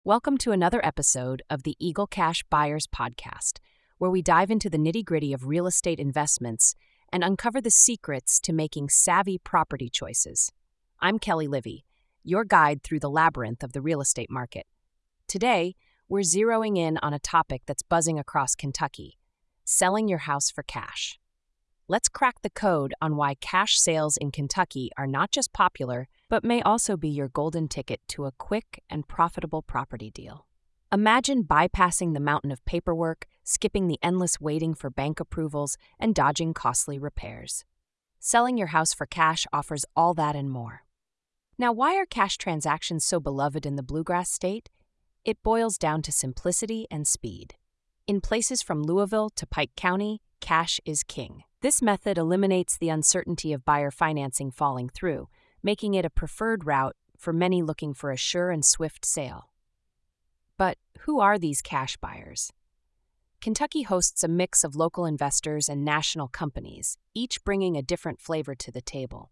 Welcome to another episode of the Eagle Cash Buyers Podcast, where we dive into the nitty-gritty of real estate investments and uncover the secrets to making savvy property choices. I'm Kelly Livy, your guide through the labyrinth of the real estate market. Today, we're zeroing in on a topic that's buzzing across Kentucky: selling your house for cash. Let's crack the code on why cash sales in Kentucky are not just popular, but may also be your golden ticket to a quick and profitable property deal. Imagine bypassing the mountain of paperwork, skipping the endless waiting for bank approvals, and dodging costly repairs. Selling your house for cash offers all that and more. Now, why are cash transactions so beloved in the Bluegrass State? It boils down to simplicity and speed. In places from Louisville to Pike County, cash is king. This method eliminates the uncertainty of buyer financing falling through, making it a preferred route for many looking for a sure and swift sale. But who are these cash buyers? Kentucky hosts a mix of local investors and national companies, each bringing a different flavor to the table.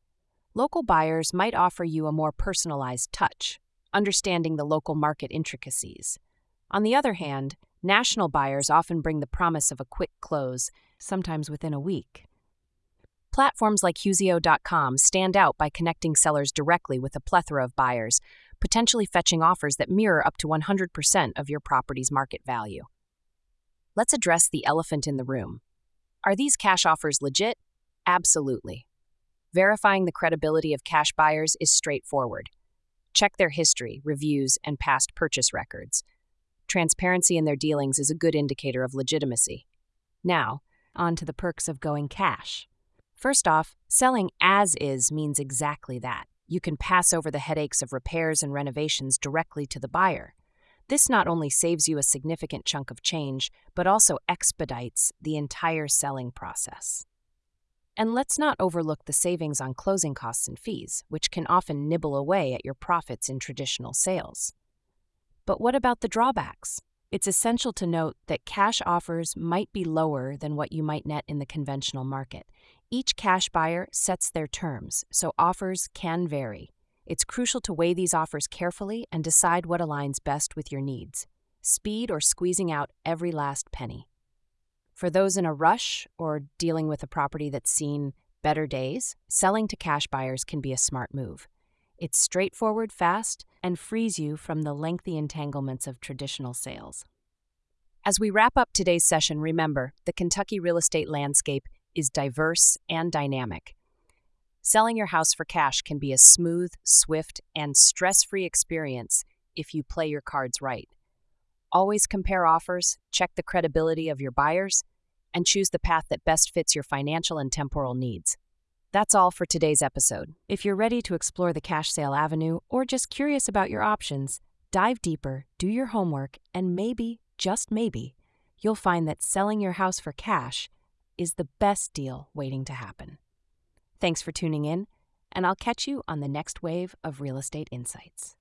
Local buyers might offer you a more personalized touch, understanding the local market intricacies. On the other hand, national buyers often bring the promise of a quick close, sometimes within a week. Platforms like Huzio.com stand out by connecting sellers directly with a plethora of buyers, potentially fetching offers that mirror up to 100% of your property's market value. Let's address the elephant in the room. Are these cash offers legit? Absolutely. Verifying the credibility of cash buyers is straightforward. Check their history, reviews, and past purchase records. Transparency in their dealings is a good indicator of legitimacy. Now, on to the perks of going cash. First off, selling as is means exactly that. You can pass over the headaches of repairs and renovations directly to the buyer. This not only saves you a significant chunk of change, but also expedites the entire selling process. And let's not overlook the savings on closing costs and fees, which can often nibble away at your profits in traditional sales. But what about the drawbacks? It's essential to note that cash offers might be lower than what you might net in the conventional market. Each cash buyer sets their terms, so offers can vary. It's crucial to weigh these offers carefully and decide what aligns best with your needs: speed or squeezing out every last penny. For those in a rush or dealing with a property that's seen better days, selling to cash buyers can be a smart move. It's straightforward, fast, and frees you from the lengthy entanglements of traditional sales. As we wrap up today's session, remember, the Kentucky real estate landscape is diverse and dynamic. Selling your house for cash can be a smooth, swift, and stress-free experience if you play your cards right. Always compare offers, check the credibility of your buyers, and choose the path that best fits your financial and temporal needs. That's all for today's episode. If you're ready to explore the cash sale avenue or just curious about your options, dive deeper, do your homework, and maybe, just maybe, you'll find that selling your house for cash is the best deal waiting to happen. Thanks for tuning in, and I'll catch you on the next wave of Real Estate Insights.